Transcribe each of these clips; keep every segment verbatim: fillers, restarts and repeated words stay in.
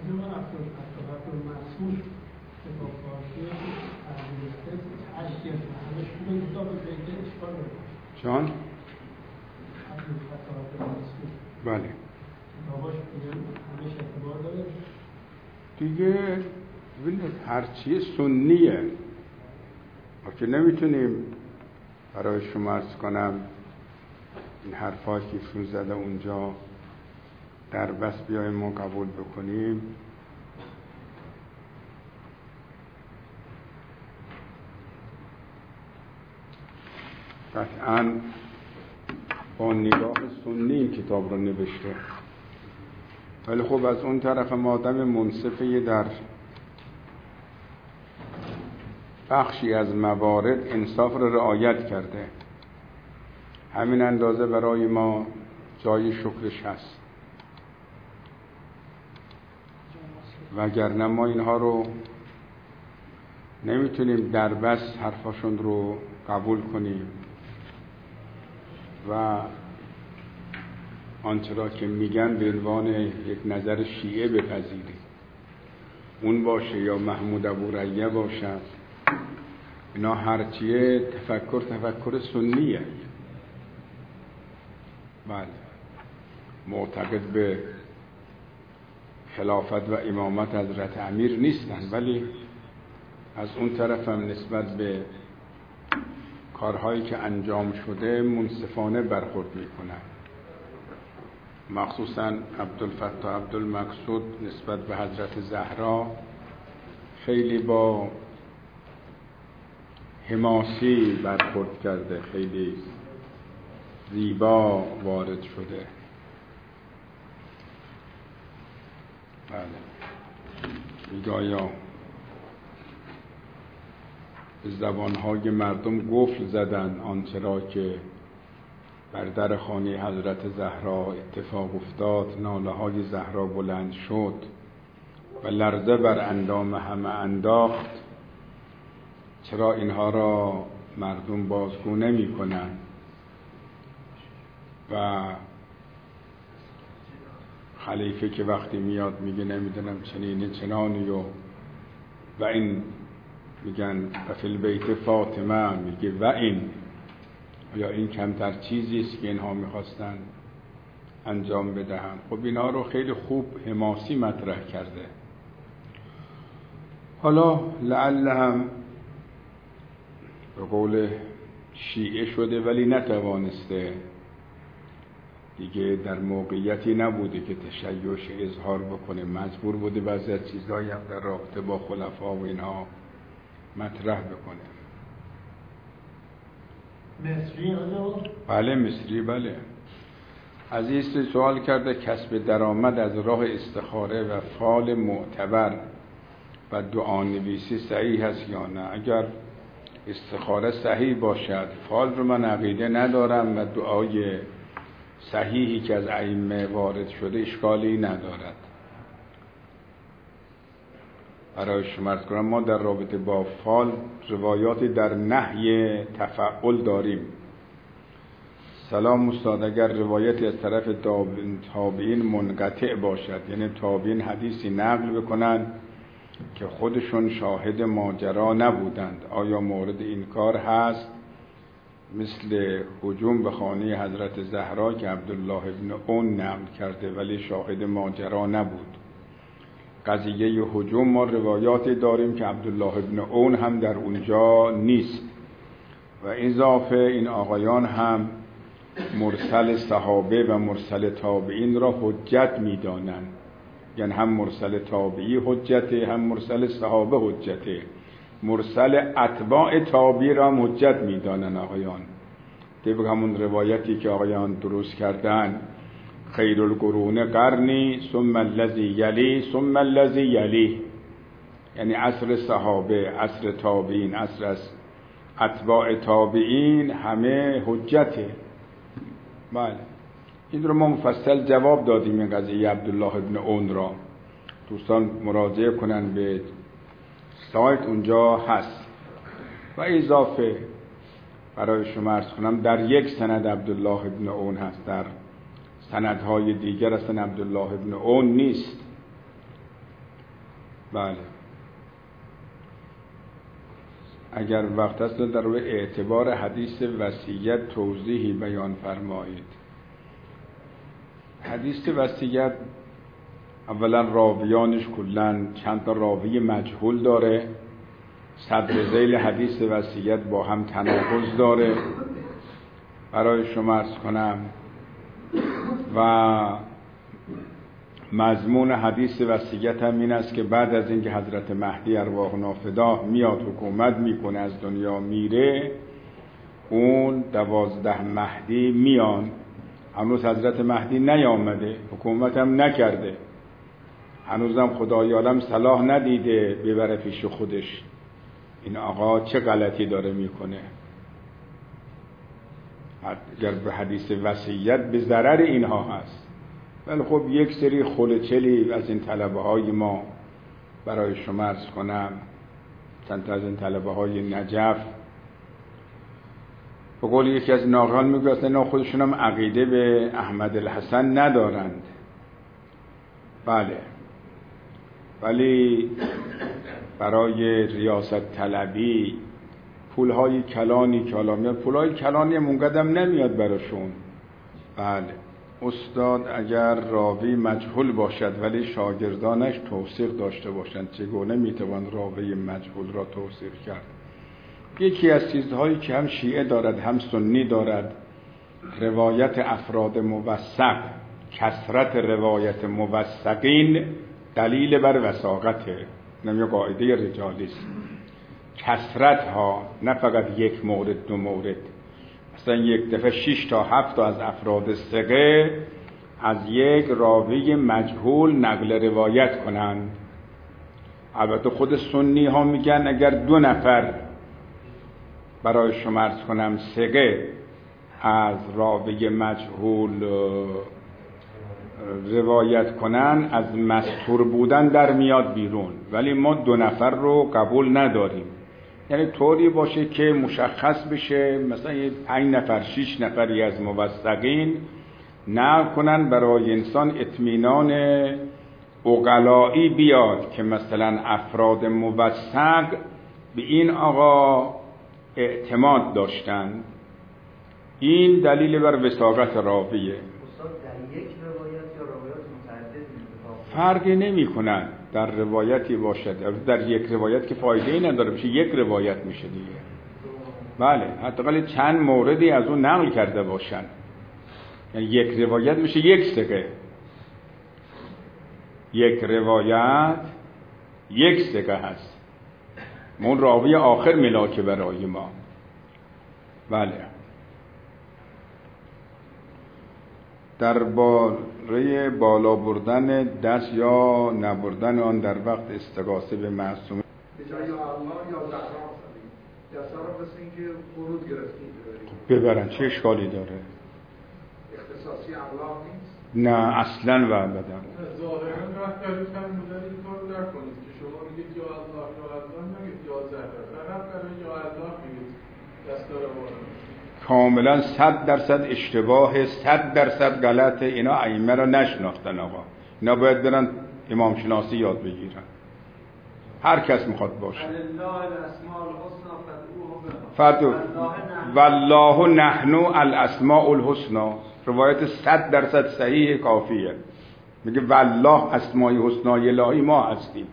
من عبدالفتاح مسعود کتاب فارسی ترجمه هشت همش خوبه کتاب دیگه اشکال نداره. جان؟ عبدالفتاح مسعود بله کتاباش همش اعتبار داره دیگه. ببینید هرچی سنیه ما که نمیتونیم برای شما عرض کنم این حرفایی که ایشون زده اونجا در بس بیایم ما قبول بکنیم. قطعاً با نگاه سنی این کتاب رو نوشته، ولی خب از اون طرف ما آدم منصفه در بخشی از موارد انصاف رو رعایت کرده، همین اندازه برای ما جای شکرش هست، وگرنه ما اینها رو نمیتونیم در بس حرفاشون رو قبول کنیم و آنچه را که میگن به عنوان یک نظر شیعه بپذیریم، اون باشه یا محمود ابوریه باشد، اینا هرچیه تفکر تفکر سنیه. بله معتقد به خلافت و امامت حضرت امیر نیستن، ولی از اون طرف هم نسبت به کارهایی که انجام شده منصفانه برخورد میکنن. مخصوصا عبدالفتاح عبدالمقصود نسبت به حضرت زهرا خیلی با حماسی برخورد کرده، خیلی زیبا وارد شده. بله میگایا به زبانهای مردم قفل زدن آنچه را که بر در خانه حضرت زهرا اتفاق افتاد. ناله های زهرا بلند شد و لرزه بر اندام همه انداخت. چرا اینها را مردم بازگو نمی کنند؟ و خلیفه که وقتی میاد میگه نمیدونم چنینه چنانی و و این میگن و فی البیت فاطمه، میگه و این یا این کمتر چیزی است که اینها میخواستن انجام بدهن. خب اینا رو خیلی خوب حماسی مطرح کرده. حالا لعل هم به قول شیعه شده ولی نتوانسته دیگه، در موقعیتی نبوده که تشیعش اظهار بکنه، مجبور بوده بعضی از چیزهایی هم در رابطه با خلفا و اینها مطرح بکنه. مصری آجا؟ بله مصری. بله عزیز سوال کرده کسب درآمد از راه استخاره و فال معتبر و دعا نویسی صحیح هست یا نه؟ اگر استخاره صحیح باشد، فال رو من عقیده ندارم و دعای صحیحی که از ائمه وارد شده اشکالی ندارد. برای شما عرض کنم ما در رابطه با فال روایاتی در نهی تفعل داریم. سلام استاد، اگر روایتی از طرف تابعین منقطع باشد، یعنی تابعین حدیثی نقل بکنند که خودشون شاهد ماجرا نبودند، آیا مورد این کار هست؟ مثل هجوم به خانه حضرت زهرا که عبدالله ابن اون نقل کرده ولی شاهد ماجرا نبود. قضیه هجوم ما روایاتی داریم که عبدالله ابن اون هم در اونجا نیست و اضافه این آقایان هم مرسل صحابه و مرسل تابعین را حجت می‌دانند، یعنی هم مرسل تابعی حجته هم مرسل صحابه حجته. مرسل اتباع تابعی را حجت می‌دانند آقایان، طبق همون روایتی که آقایان درست کردن، خیر القرون قرنی ثم الذی یلی ثم الذی یلی، یعنی عصر صحابه، عصر تابعین، عصر از اتباع تابعین همه حجته. بله این رو ما مفصل جواب دادیم این قضیه عبدالله ابن اون را. دوستان مراجعه کنن به سایت، اونجا هست. و اضافه برای شما عرض کنم در یک سند عبدالله ابن اون هست، در سندهای دیگر اصلا عبدالله ابن اون نیست. بله. اگر وقت است در روی اعتبار حدیث وصیت توضیحی بیان فرمایید. حدیث وصیت اولا راویانش کلن چند تا راوی مجهول داره، صدر ذیل حدیث وصیت با هم تناقض داره. برای شما عرض کنم و مضمون حدیث وصیت هم این است که بعد از اینکه حضرت مهدی ارواحنا فداه میاد حکومت میکنه از دنیا میره، اون دوازده مهدی میان. هنوز حضرت مهدی نیامده، حکومت هم نکرده، هنوزم خدای عالم صلاح ندیده ببره پیش خودش این آقا چه غلطی داره میکنه. اگر به حدیث وصیت به ضرر اینها هست، ولی خب یک سری خلوچلی از این طلبه های ما برای شما عرض کنم، چند تا از این طلبه های نجف به قول یکی از ناقلان میگه اصلا خودشون هم عقیده به احمد الحسن ندارند. بله، ولی برای ریاست طلبی پولهای کلانی که حالا میاد، پولهای کلانی هم اونقدر نمیاد براشون. بله، استاد اگر راوی مجهول باشد ولی شاگردانش توثیق داشته باشند، چگونه میتوان راوی مجهول را توثیق کرد؟ یکی از چیزهایی که هم شیعه دارد هم سنی دارد، روایت افراد موثق، کثرت روایت موثقین دلیل بر وثاقته. نمیگه قاعده رجالی است، کثرت ها، نه فقط یک مورد دو مورد. مثلا یک دفعه شش تا هفت تا از افراد ثقه از یک راوی مجهول نقل روایت کنند. البته خود سنی ها میگن اگر دو نفر برای شما عرض کنم ثقه از راوی مجهول روایت کنن، از مستور بودن در میاد بیرون، ولی ما دو نفر رو قبول نداریم. یعنی طوری باشه که مشخص بشه مثلا پنج نفر شش نفری از موثقین نقل کنن، برای انسان اطمینان عقلایی بیاد که مثلا افراد موثق به این آقا اعتماد داشتن. این دلیل بر وثاقت راویه. فرقی نمی کنن در روایتی باشد، در یک روایت که فایده ای نداره بشه یک روایت میشه دیگه. بله، حداقل چند موردی از اون نقل کرده باشن، یعنی یک روایت میشه یک ثقه، یک روایت یک ثقه هست، اون راوی آخر ملاکه برای ما. بله، در باره بالا بردن دست یا نبردن آن در وقت استغاثه به معصوم به جای الله یا زهرا زدید، دستا رو مثل این که فرود گرفتید ببرن، چه اشکالی داره؟ اختصاصی الله نیست؟ نه اصلا و ابدا. ظاهرا رفتاری فرمودن این کار رو نکنید که شما میگید یا الله یا الله، نگید یا زهرا، فقط برای یا الله میگید دستا رو بارن. کاملا صد درصد اشتباه، صد درصد غلط. اینا ائمه را نشناختن آقا، اینا باید برن امام شناسی یاد بگیرن. هر کس میخواد باشه. فدو والله نحن الاسماء الحسنا، روایت صد درصد صحیح کافیه، میگه والله اسماء حسنای الهی ما هستیم.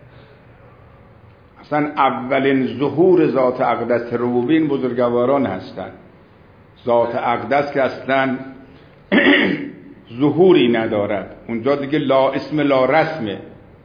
اصلا اولین ظهور ذات اقدس ربوبین بزرگواران هستند. ذات اقدس که اصلا ظهوری ندارد، اونجا دیگه لا اسم لا رسمه.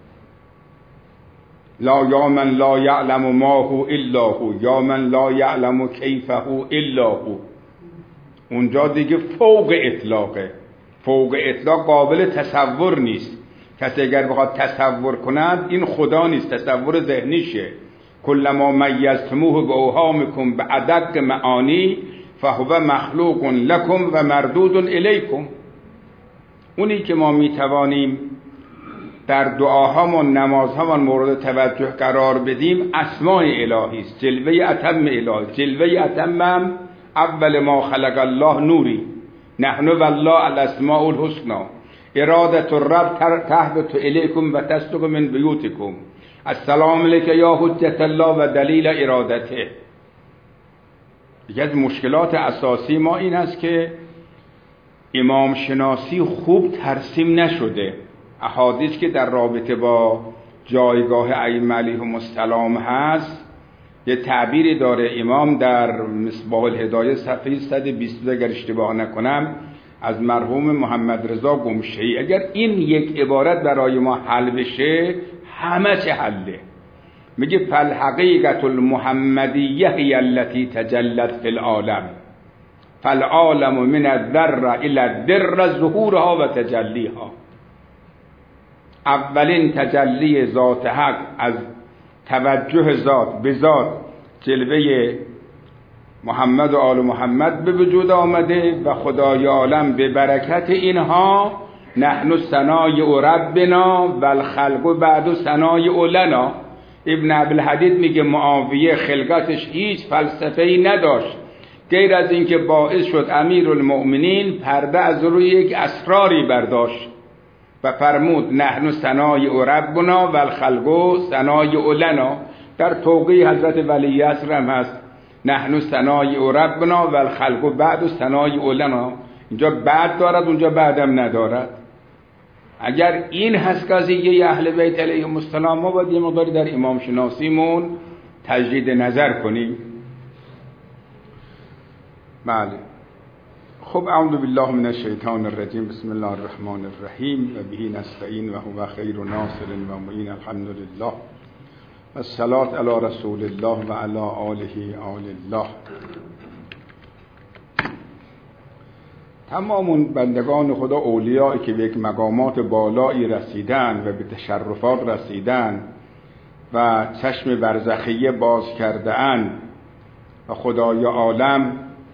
لا یا من لا یعلم ما هو الا هو، یا من لا یعلم کیف هو الا هو. اونجا دیگه فوق اطلاقه، فوق اطلاق قابل تصور نیست. کسی اگر بخواد تصور کند این خدا نیست، تصور ذهنیشه. کلما میزتموه به اوهامکم به ادق معانی فهو مخلوق لکم و مردود الیکم. اونی که ما میتوانیم در دعاهامون نمازهامون مورد توجه قرار بدیم اسماء الهی است، جلوه اتم الهی. جلوه اتمم اول ما خلق الله نوری، نحن والله الاسماء الحسنا، ارادت الرب تهبط الیکم و تصدق من بیوتکم، السلام علیک یا حجت الله و دلیل ارادته. یکی از مشکلات اساسی ما این است که امام شناسی خوب ترسیم نشده. احادیث که در رابطه با جایگاه ائمه علیهم السلام هست، یه تعبیری داره امام در مصباح الهدایه صفحه صد و بیست اگر اشتباه نکنم از مرحوم محمد رضا گمشه‌ای. اگر این یک عبارت برای ما حل بشه همه چه حله. میگه فالحقیقة المحمدیه هی التي تجلت فی العالم فالعالم من الذره الى الدر ظهورها و تجلیها. اولین تجلی ذات حق از توجه ذات به ذات جلوه محمد و آل محمد به وجود آمده و خدای عالم به برکت اینها نحن ثنای ربنا و الخلق بعد ثنای لنا. ابن عبدالحدید میگه معاویه خلقتش هیچ فلسفه‌ای نداشت غیر از اینکه باعث شد امیرالمؤمنین پرده از روی یک اسراری برداشت و فرمود نحن ثنای ربنا و الخلق ثنای لنا. در توقیع حضرت ولی عصر هم هست نحن ثنای ربنا و الخلق بعد ثنای لنا. اینجا بعد دارد اونجا بعدم ندارد. اگر این هست قضیه اهل بیت علیهم السلام، ما باید یه مقداری در امام شناسیمون تجدید نظر کنیم. بله خب اعوذ بالله من الشیطان الرجیم بسم الله الرحمن الرحیم و به نستعین و هو خیر ناصر و معین الحمد لله و الصلاة علی رسول الله و علی آله آل الله. تمام اون بندگان خدا اولیایی که به یک مقامات بالایی رسیدن و به تشرفات رسیدن و چشم برزخیه باز کرده اند و خدای عالم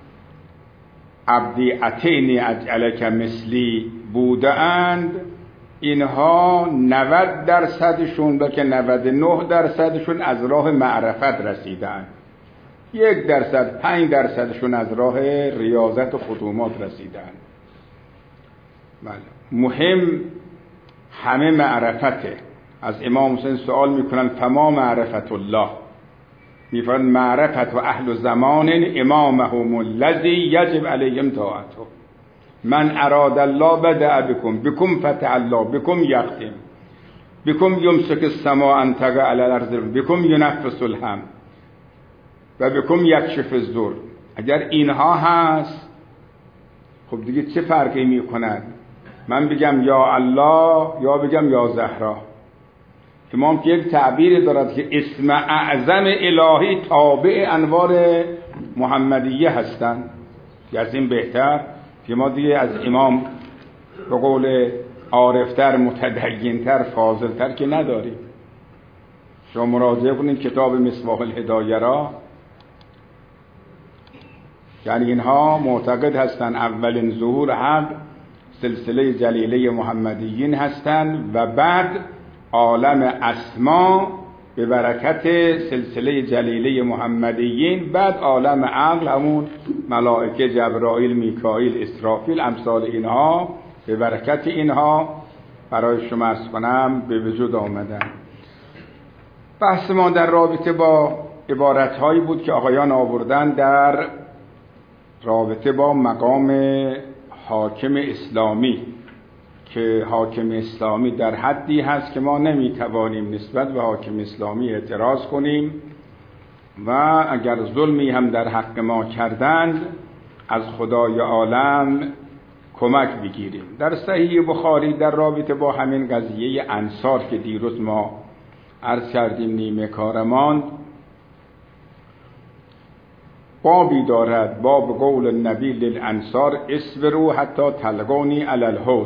عبدی اتینی اجعلک مثلی بوده اند، اینها نود درصدشون بلکه نود و نه درصدشون از راه معرفت رسیدن، یک درصد پنج درصدشون از راه ریاضت و خدومات رسیدن. بله مهم همه معرفته. از امام حسین سوال میکنن فما معرفت الله، میفرمایند معرفت و اهل زمان امامهم الذی یجب علیهم طاعته. من اراد الله بدأ بكم بكم فتح الله بكم یختم بكم یمسک السماء ان تقع علی الارض بكم ینفس الهم و بكم یکشف الضر. اگر اینها هست خب دیگه چه فرقی میکند من بگم یا الله یا بگم یا زهرا؟ امام که یک تعبیری دارد که اسم اعظم الهی تابع انوار محمدیه هستند، از این بهتر که ما دیگه از امام به قول عارفتر متدینتر فاضلتر که نداریم. شما مراجعه کنید کتاب مصباح الهدایه را. یعنی اینها معتقد هستند اولین ظهور حق سلسله جلیله محمدیین هستند و بعد عالم اسما به برکت سلسله جلیله محمدیین، بعد عالم عقل همون ملائکه جبرائیل میکائیل اسرافیل امثال اینها به برکت اینها برای شما عرض کنم به وجود آمدن. بحث ما در رابطه با عبارتهایی بود که آقایان آوردن در رابطه با مقام حاکم اسلامی، که حاکم اسلامی در حدی هست که ما نمیتوانیم نسبت به حاکم اسلامی اعتراض کنیم و اگر ظلمی هم در حق ما کردند از خدای عالم کمک بگیریم. در صحیح بخاری در رابطه با همین قضیه انصار که دیروز ما عرض کردیم نیمه کارمان، بابی دارد باب قول النبی للانصار اصبروا حتی تلقونی علی الحوض.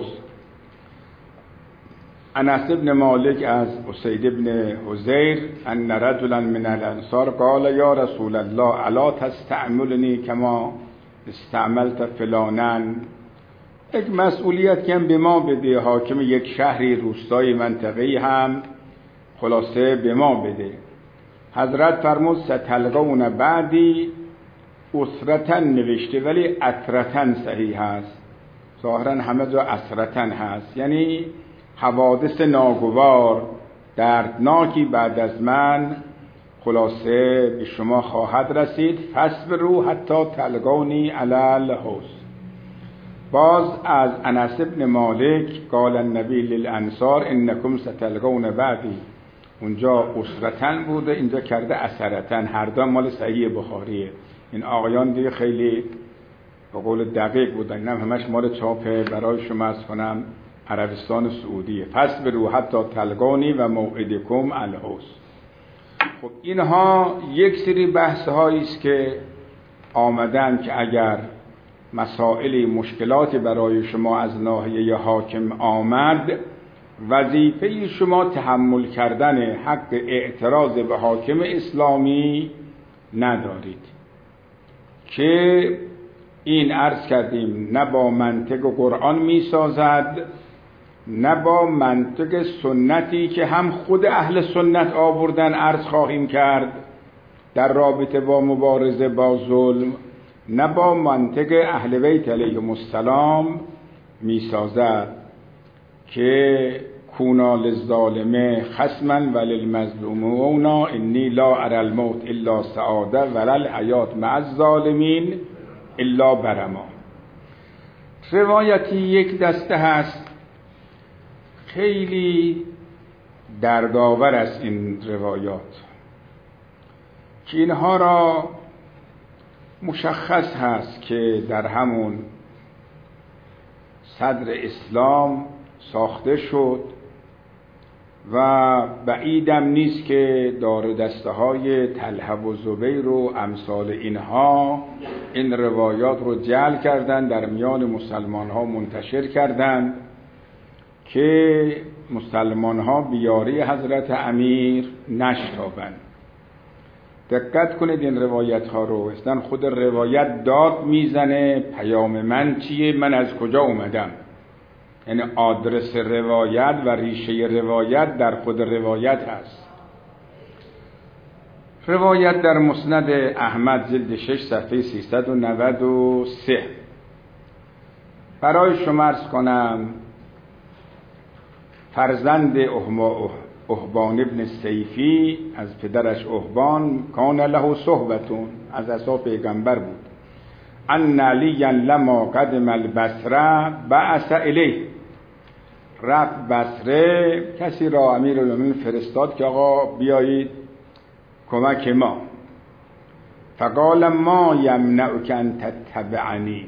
انس بن مالک از اسید بن حضیر ان رجلا من الانصار قال یا رسول الله الا تستعملنی کما استعملت فلانا. یک مسئولیت که هم به ما بده، حاکم یک شهری روستای منطقه‌ای هم خلاصه به ما بده. حضرت فرمود ستلقون بعدی اسرتن نوشته ولی اثرتن صحیح هست، ظاهرا همه جا اثرتن هست، یعنی حوادث ناگوار دردناکی بعد از من خلاصه به شما خواهد رسید. فاصبروا حتی تلقونی علی الحوض. باز از انس بن مالک قال النبی للانصار انکم ستلقون بعدی، اونجا اسرتن بوده، اینجا کرده اثرتن، هر دو مال صحیح بخاریه. این آقایان دیگه خیلی به قول دقیق بودن، اینم همش مال چاپ برای شما از کنم عربستان سعودیه. فاصبروا حتی تلقونی و موعدکم الحوض. خب اینها یک سری بحث هایی است که آمدن که اگر مسائل مشکلاتی برای شما از ناحیه حاکم آمد، وظیفه شما تحمل کردن حق اعتراض به حاکم اسلامی ندارید که این عرض کردیم نه با منطق قرآن می سازد نه با منطق سنتی که هم خود اهل سنت آوردن عرض خواهیم کرد در رابطه با مبارزه با ظلم، نه با منطق اهل بیت علیهم السلام می سازد که کونا للظالم خصما وللمظلومون انی لا اری الموت الا سعاده ولا الحیات مع الظالمین الا برما. روایتی یک دسته هست خیلی دردآور است این روایات که اینها را مشخص هست که در همون صدر اسلام ساخته شد و بعیدم نیست که دار دسته های طلحه و زبیر و امثال اینها این روایات رو جعل کردن، در میان مسلمان ها منتشر کردند که مسلمان ها بیاری حضرت امیر نشتابند. دقت کنید این روایت ها رو، اصلا خود روایت داد میزنه پیام من چیه، من از کجا اومدم، یعنی آدرس روایت و ریشه روایت در خود روایت هست. روایت در مسند احمد جلد شش صفحه سیصد و نود و سه. برای شما عرض کنم فرزند احبان ابن سیفی از پدرش احبان کان له صحبتون، از اصحاب پیغمبر بود، ان علیاً لما قدم البصره بعث الیه، رفت بصره کسی را امیرالمومنین فرستاد که آقا بیایید کمک ما. فقال ما یمنعک ان تتبعنی،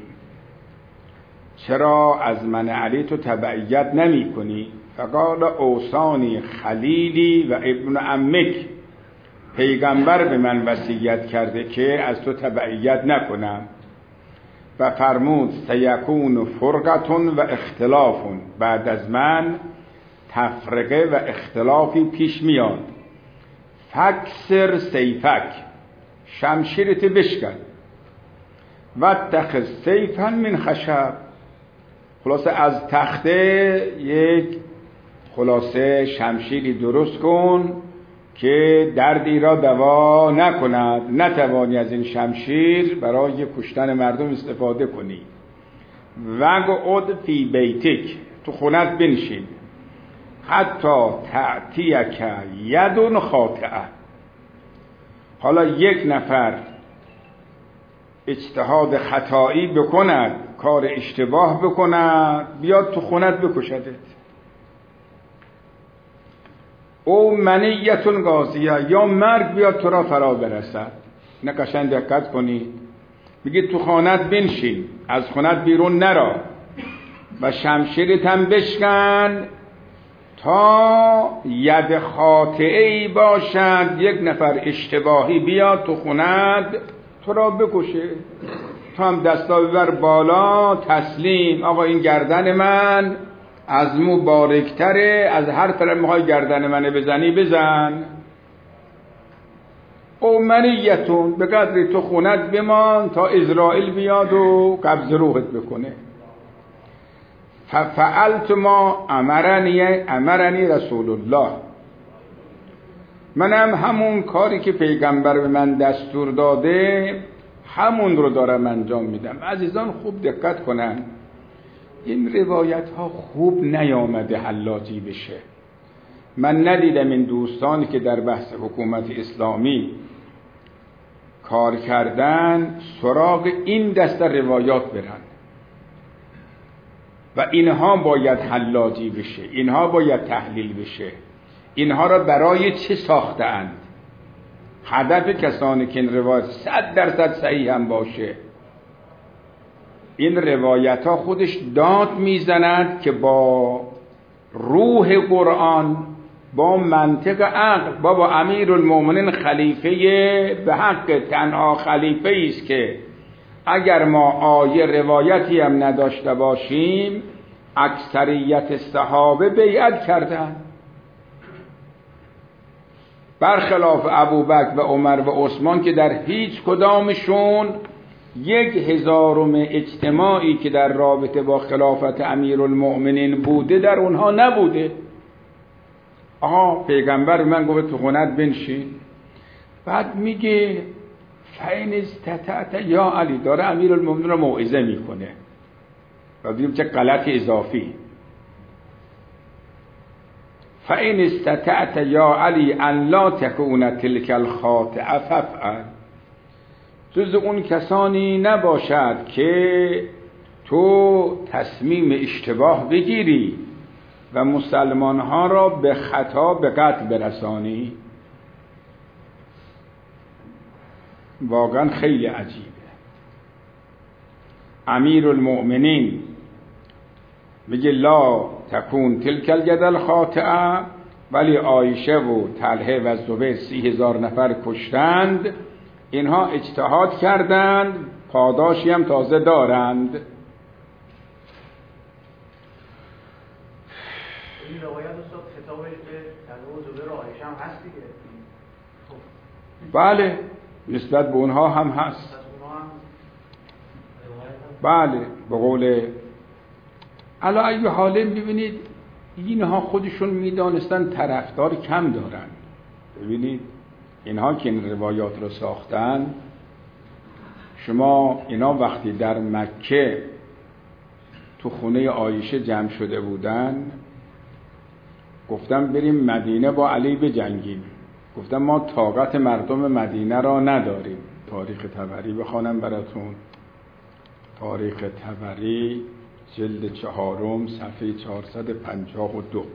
چرا از من علی تو تبعیت نمی کنی؟ فقال اوصانی خلیلی و ابن عمک، پیغمبر به من وصیت کرده که از تو تبعیت نکنم و فرمود سیکون فرقتون و اختلافون، بعد از من تفرقه و اختلافی پیش میاد. فکسر سیفک، شمشیرت بشکن، و اتخذ سیفا من خشب، خلاصه از تخته یک خلاصه شمشیری درست کن که دردی را دوا نکند، نتوانی از این شمشیر برای کشتن مردم استفاده کنی. وقعد فی بیتک، تو خونت بنشین، حتی تأتیک ید خاطئه، حالا یک نفر اجتهاد خطایی بکند، کار اشتباه بکند، بیاد تو خونت بکشدت. او منیتون قاضیه، یا مرگ بیاد تو را فرا برسد. نه قشنگ دقت کنی، میگه تو خانت بنشین، از خونت بیرون نرا و شمشیرت هم بشکن تا ید خاطئه‌ای باشد، یک نفر اشتباهی بیاد تو خونت تو را بکشه، تو هم دستا ببر بالا تسلیم، آقا این گردن من از مو باریکتره، از هر طرف میخوای گردن منه بزنی بزن. او منیتون، به قدر تو خونت بمان تا اسرائیل بیاد و قبض روحت بکنه. ففعلت ما امرنی امرنی رسول الله، منم همون کاری که پیغمبر به من دستور داده همون رو دارم انجام میدم. عزیزان خوب دقت کنن، این روایت ها خوب نیامده حلاجی بشه. من ندیدم این دوستانی که در بحث حکومت اسلامی کار کردن سراغ این دسته روایات برن و اینها باید حلاجی بشه، اینها باید تحلیل بشه، اینها را برای چه ساخته اند. هدف کسانی که این روایت صد درصد صحیح هم باشه، این روایت ها خودش داد میزند که با روح قرآن، با منطق عقل، با با امیر المؤمنین خلیفه به حق تنها خلیفه است که اگر ما آیه روایتی هم نداشته باشیم اکثریت صحابه بیعت کردند، برخلاف ابوبکر و عمر و عثمان که در هیچ کدامشون یک هزارم اجتماعی که در رابطه با خلافت امیرالمؤمنین بوده در اونها نبوده. آها پیغمبر من گفت تو خونت بنشین، بعد میگه فین استطعت یا علی، داره امیرالمؤمنین رو موعظه میکنه و دیدیم چه غلط اضافی. فین استطعت یا علی ان لا تکون تلک الخاطئه فافعل، جز اون کسانی نباشد که تو تصمیم اشتباه بگیری و مسلمان ها را به خطا به قتل برسانی. واقعا خیلی عجیبه. امیر المؤمنین میگه لا تکون تلک الید الخاطئه، ولی عایشه و طلحه و زبیر سی هزار نفر کشتند، اینها اجتهاد کردند، پاداشی هم تازه دارند. این روایت استاد خطابش به طلحه و زبیر و عایشه هم هست دیگه. بله نسبت به اونها هم هست. بله به قول علی ای حال ببینید اینها خودشون میدانستن طرفدار کم دارن. ببینید اینها که این روایات رو ساختن، شما اینا وقتی در مکه تو خونه عایشه جمع شده بودن گفتم بریم مدینه با علی بجنگیم، گفتم ما طاقت مردم مدینه را نداریم. تاریخ طبری بخوانم براتون، تاریخ طبری جلد چهارم صفحه چهارصد و پنجاه و دو.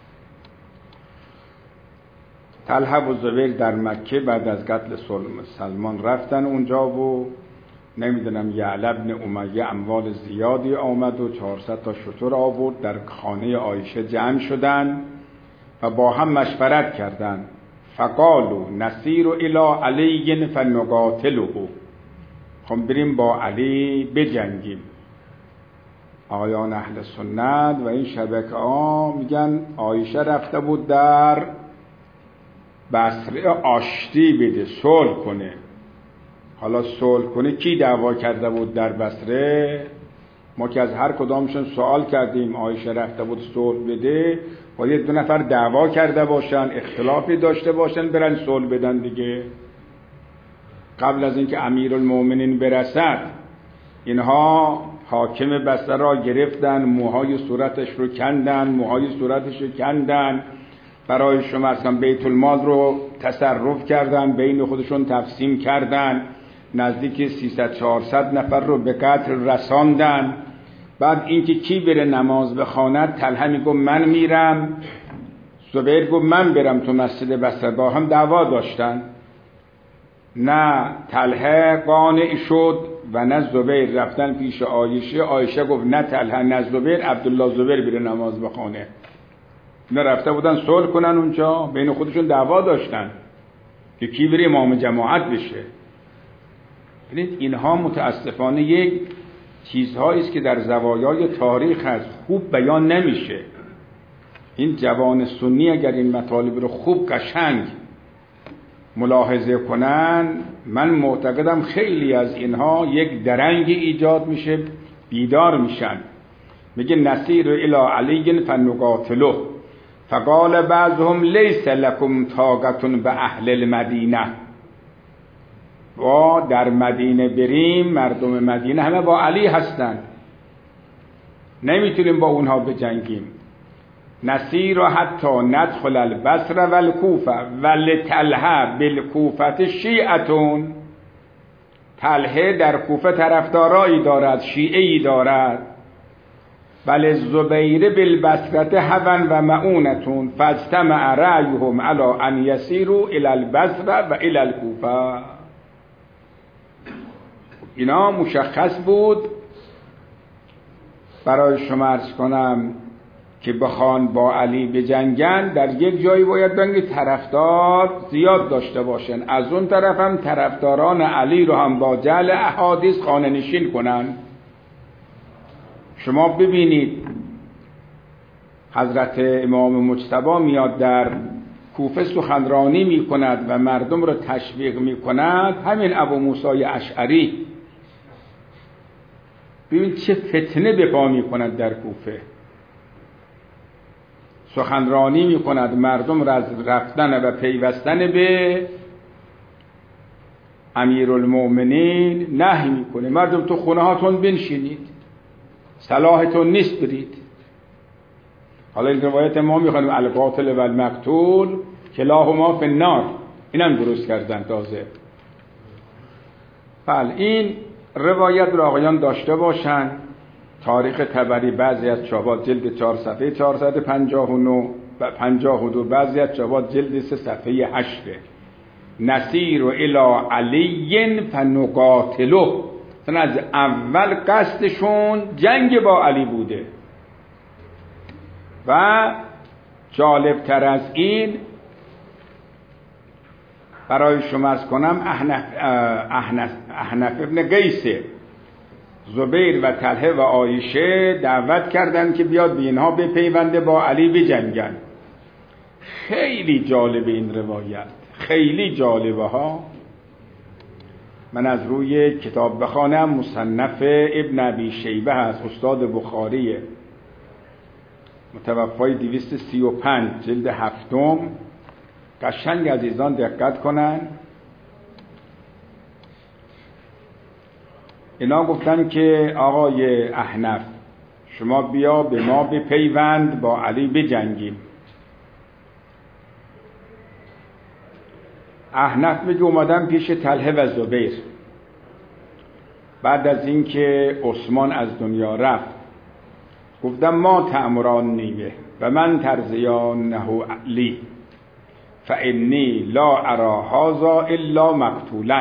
طلحه و زبیر در مکه بعد از قتل سلمان رفتن اونجا و نمیدونم یعلا بن امیه اموال زیادی آمد و چهارصد تا شتر آورد، در خانه عایشه جمع شدن و با هم مشورت کردند. فقالوا نسیر الی علی فنقاتله، خب بریم با علی بجنگیم. آقایان اهل سنت و این شبکه ها میگن عایشه رفته بود در بصره آشتی بده، صلح کنه. حالا صلح کنه کی دعوا کرده بود در بصره؟ ما که از هر کدامشون سوال کردیم عایشه رفته بود صلح بده، باید دو نفر دعوا کرده باشن، اختلافی داشته باشن، برن صلح بدن دیگه. قبل از اینکه امیرالمؤمنین برسد اینها حاکم بصره را گرفتن، موهای صورتش رو کندن، موهای صورتش رو کندن، برای شما اصلا بیت المال رو تصرف کردن، بین خودشون تقسیم کردن، نزدیک سیصد چهارصد نفر رو به قتل رساندن. بعد اینکه کی بره نماز بخواند، طلحه میگه من میرم، زبیر گفت من برم تو مسجد بصره، با هم دعوا داشتن. نه طلحه قانع شد و نه زبیر، رفتن پیش عایشه، عایشه گفت نه طلحه نه زبیر، عبدالله زبیر بره نماز بخونه. نه رفته بودن صلح کنن، اونجا بین خودشون دعوا داشتن که کی بره امام جماعت بشه. ببینید اینها متاسفانه یک چیزهایی است که در زوایای تاریخ هست، خوب بیان نمیشه. این جوان سنی اگر این مطالب رو خوب قشنگ ملاحظه کنن، من معتقدم خیلی از اینها یک درنگی ایجاد میشه، بیدار میشن. میگه نسیر الی علی فنقاتله، فقال بعضهم لیس لکم طاقت به اهل المدینه، و در مدینه بریم مردم مدینه همه با علی هستن، نمیتونیم با اونها بجنگیم. نسیر حتی ندخل البصره و الکوفه ولتلهه بالکوفه شیعتون. تلهه در کوفه طرفدارایی دارد، شیعه‌ای دارد. بل زبیر بالبصره هوا و معونتون فاجتمع رأیهم علی ان یسیروا الی البصره و الی الکوفه. اینا مشخص بود برای شما عرض کنم که بخوان با علی بجنگن در یک جایی باید بگن طرفدار زیاد داشته باشن، از اون طرف هم طرفداران علی رو هم با جعل احادیث خانه نشین کنن. شما ببینید حضرت امام مجتبی میاد در کوفه سخنرانی میکند و مردم رو تشویق میکند. همین ابو موسی اشعری ببین چه فتنه به پا میکند در کوفه، سخنرانی میکند، مردم را از رفتن و پیوستن به امیرالمومنین نهی میکنه. مردم تو خونه هاتون بنشینید، صلاحتون نیست برید. حالا این روایت ما میخوانیم القاتل و المقتول کلاهما فی النار، اینم درست کردن تازه. بله این روایت رو آقایان داشته باشن. تاریخ طبری بعضی از چاپات جلد چهار صفحه چهارصد و پنجاه و نه و پنجاه و دو، بعضی از چاپات جلد سه صفحه هشت. نسیر و الی علی فنقاتلو، از اول قصدشون جنگ با علی بوده. و جالب تر از این برای شما از کنم احنف, احنف, احنف ابن قیسه زبیر و طلحه و عایشه دعوت کردند که بیاد به اینها بپیونده با علی بجنگن. خیلی جالب این روایت، خیلی جالبه ها. من از روی کتاب بخوانم، مصنف ابن ابی شیبه هست، استاد بخاریه، متوفای دویست و سی و پنج، جلد هفتم. قشنگ عزیزان دقت کنن. اینا گفتن که آقای احنف شما بیا به ما بپیوند با علی بجنگیم. احنف میگه اومدم پیش طلحه و زبیر بعد از اینکه عثمان از دنیا رفت، گفتم ما تأمران نیمه و من ترزیان نهو علی فانی لا ارا هذا الا مقتولا.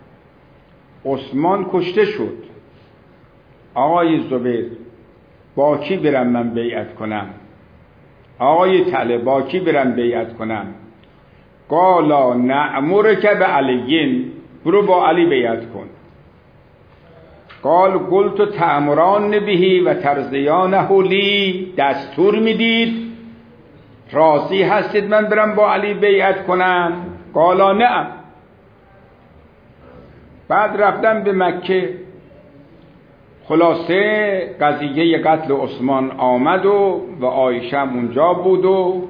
عثمان کشته شد، آقای زبیر با کی برم من بیعت کنم؟ آقای طلحه با کی برم بیعت کنم؟ قالا نأمرک به علیین، برو با علی بیعت کن. قال قلت تأمران بهی و ترضیانه لی، دستور میدید راضی هستید من برم با علی بیعت کنم؟ قالا نه. بعد رفتم به مکه، خلاصه قضیه قتل عثمان آمد و و عایشه اونجا بود و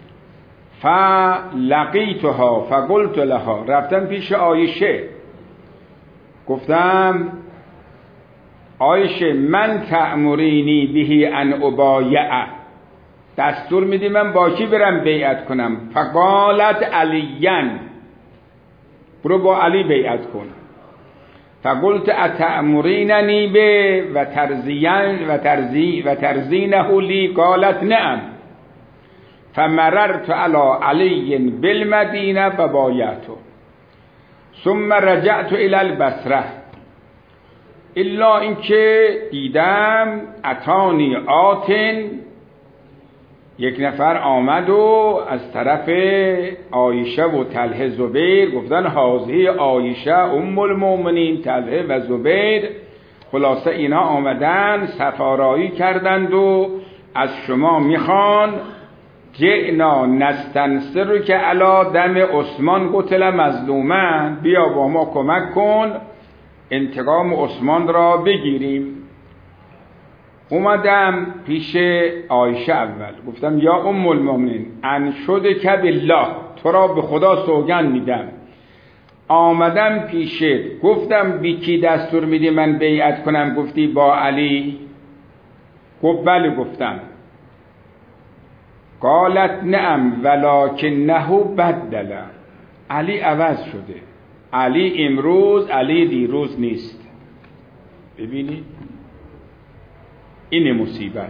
فلقیتها فقلت لها، رفتم پیش عایشه گفتم عایشه من تأمرینی بهی ان ابایع، دستور میدی من با کی برم بیعت کنم؟ فقالت علیین، برو با علی بیعت کن. فقلت اتأمریننی به و ترزین و ترزی و ترزینه لی؟ قالت نعم. فمررت علی علی بالمدینه و بایعته ثم رجعت الی البصره الا اینکه دیدم اتانی آتن، یک نفر آمد و از طرف عایشه و طلحه زبیر گفتن هذه عایشه ام المؤمنین، طلحه و زبیر خلاصه اینا آمدن سفارایی کردند و از شما میخوان جئنا نستنصر که علا دم عثمان قتل مظلومن، بیا با ما کمک کن انتقام عثمان را بگیریم. اومدم پیش عایشه اول گفتم یا ام المؤمنین انشدک بالله، تو را به خدا سوگند میدم آمدم پیشت، گفتم بی کی دستور میدی من بیعت کنم؟ گفتی با علی. گفت بله. گفتم قالت نعم ولکنه بدل، علی عوض شده، علی امروز علی دیروز نیست. ببینید این مصیبت.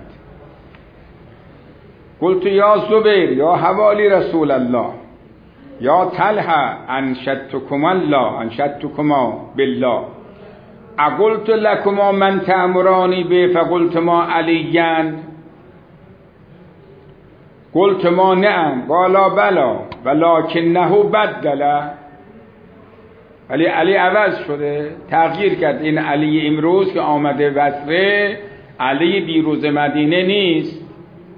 قلت یا زبیر یا حوالی رسول الله یا طلحه انشدتکما الله انشدتکما بالله اقلت لکما من تأمرانی به فقلتما علیاً قلتما نعم قالا بلا ولکنه بدل. ولی علی عوض شده، تغییر کرد. این علی امروز که آمده بصره علی دیروز مدینه نیست.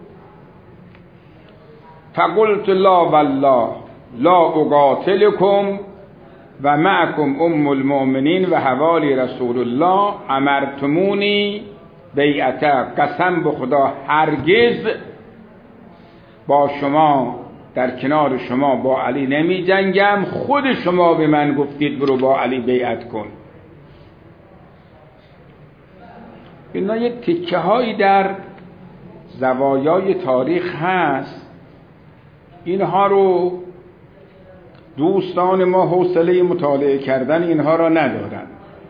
فقلت لا والله لا اقاتلكم و معكم ام المؤمنین و حوالی رسول الله امرتمونی بیعته، قسم به خدا هرگز با شما در کنار شما با علی نمی جنگم، خود شما به من گفتید برو با علی بیعت کن. اینا یه تکه هایی در زوایای تاریخ هست، اینها رو دوستان ما حوصله مطالعه کردن اینها را ندارن.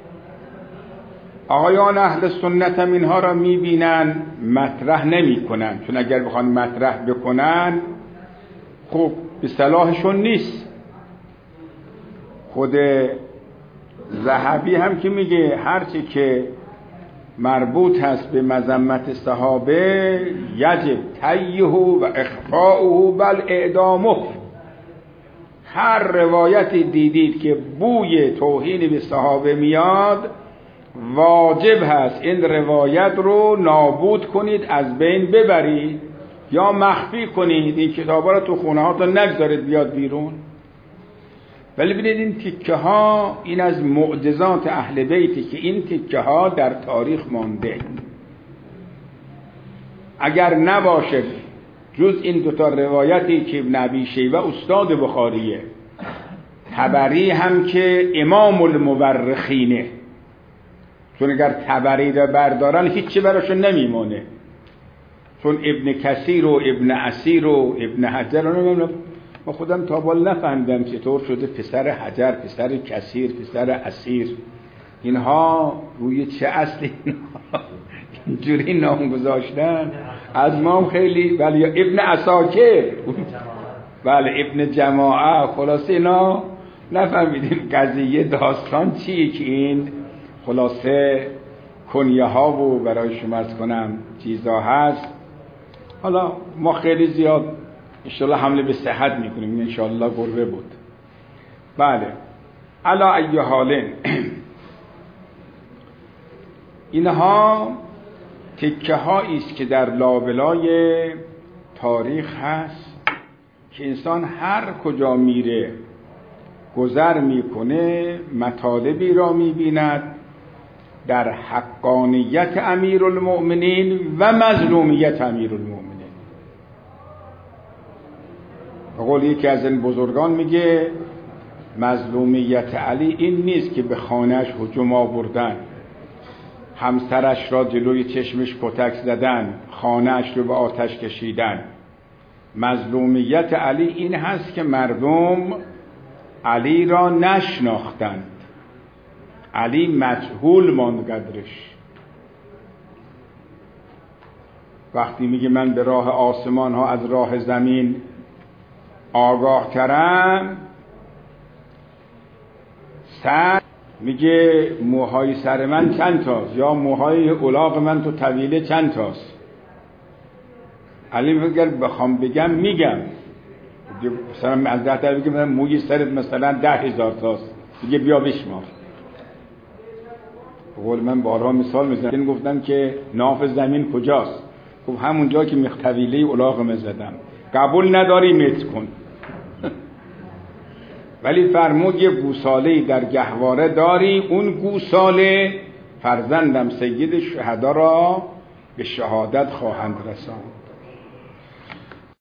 آقایان اهل سنت هم اینها را میبینن مطرح نمی کنن، چون اگر بخوان مطرح بکنن خب به صلاحشون نیست. خود ذهبی هم که میگه هرچی که مربوط هست به مذمت صحابه یجب تیه و اخفاؤه بل اعدامه. هر روایتی دیدید که بوی توهین به صحابه میاد واجب هست این روایت رو نابود کنید، از بین ببرید یا مخفی کنید، این کتابا رو تو خونه ها تا نگذارید بیاد بیرون. ولی ببینید این تکه ها این از معجزات اهل بیتی که این تکه ها در تاریخ مانده. اگر نباشه جز این دوتا روایتی که ابن ابی شیبه استاد بخاریه، طبری هم که امام المورخینه، چون اگر طبری را بردارن هیچی براشون نمیمونه، چون ابن کثیر و ابن اسیر و ابن حجر رو ما خودم تا بال نفهمیدم چطور شده پسر حجر، پسر کثیر، پسر اسیر، اینها روی چه اصلی اینجوری نام گذاشتن. از ما هم خیلی، ولی ابن عساکر بله ابن جماعه، خلاصه اینا نفهمیدیم قضیه داستان چیه که این خلاصه کنیه ها و برای شما از کنم چیزا هست. حالا ما خیلی زیاد انشالله حمله به صحت میکنیم، انشالله گربه بود. بله علا ای حالن اینها تکه هایی است که در لابلای تاریخ هست که انسان هر کجا میره گذر میکنه مطالبی را میبیند در حقانیت امیرالمؤمنین و مظلومیت امیرالمؤمنین. به قول یکی از این بزرگان میگه مظلومیت علی این نیست که به خانهش هجوم آوردن، همسرش را جلوی چشمش کتک زدن، خانهش رو به آتش کشیدن. مظلومیت علی این هست که مردم علی را نشناختند، علی مجهول ماند قدرش. وقتی میگه من به راه آسمان ها از راه زمین آگاه ترم، سر میگه موهای سر من چند تاست یا موهای الاغ من تو طویله چند تاست. علی میگه بخوام بگم میگم، مثلا از ده تا بگم موی سرت مثلا ده هزار تاست، میگه بیا بشمار. قول من بارها مثال میزنم، گفتم که ناف زمین کجاست؟ خب همون جا که مختویله الاغ میزدم. قبول نداری متر کن. ولی فرمود یه گوساله در گهواره داری، اون گوساله فرزندم سید شهدا را به شهادت خواهند رساند.